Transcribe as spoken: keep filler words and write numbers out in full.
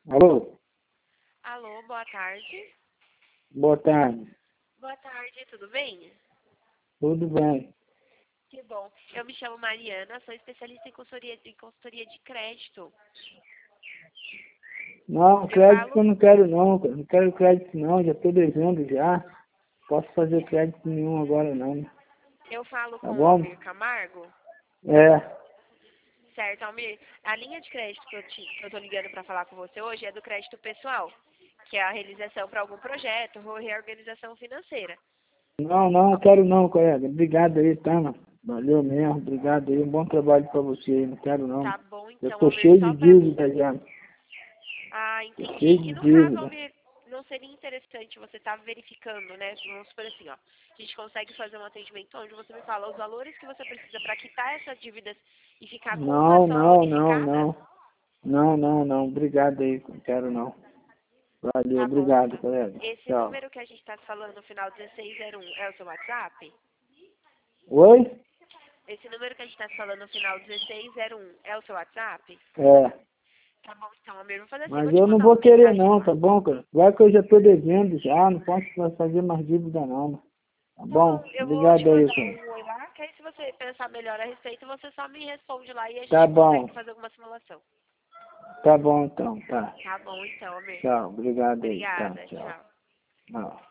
Alô? Alô, boa tarde. Boa tarde. Boa tarde, tudo bem? Tudo bem? Que bom. Eu me chamo Mariana, sou especialista em consultoria, em consultoria de crédito. Não, Eu crédito eu falo, não quero não, cara. Não quero crédito não, já estou devendo já. Posso fazer crédito nenhum agora não. eu falo Tá com o bom? Almir Camargo. É. Certo, Almir. A linha de crédito que eu, te, que eu tô ligando para falar com você hoje é do crédito pessoal, que é a realização para algum projeto ou reorganização financeira. Não, não, quero não, colega. Obrigado aí, tá, mano? Valeu mesmo, obrigado aí. Um bom trabalho pra você aí, não quero não. Tá bom, Eu então, tô Almir, cheio só de para dívida já. Ah, Tô entendi. cheio E de no caso, dívida. Almir, não seria interessante você estar verificando, né? Vamos supor assim, ó. A gente consegue fazer um atendimento onde você me fala os valores que você precisa para quitar essas dívidas e ficar com uma Não, só não, não, unificada? não. Não, não, não. Obrigado aí, não quero não. Valeu, Tá bom, obrigado, então. colega. Esse Tchau. número que a gente está falando no final dezesseis zero um é o seu WhatsApp? Oi? Esse número que a gente está falando no final dezesseis zero um é o seu WhatsApp? É. Tá bom, então, Almir, vou fazer assim, Mas vou te eu não mandar vou uma querer mensagem não, lá. tá bom, cara? Vai que eu já tô devendo já, não posso fazer mais dívida não. Tá Tá bom? bom, eu vou te Obrigado aí, mandar cara. um oi lá, que aí se você pensar melhor a respeito, você só me responde lá e a Tá gente bom. consegue fazer alguma simulação. Tá bom então, tá. Tá bom, então, Amir. Tchau, obrigado aí, tá, Obrigada, tchau. tchau. Tchau.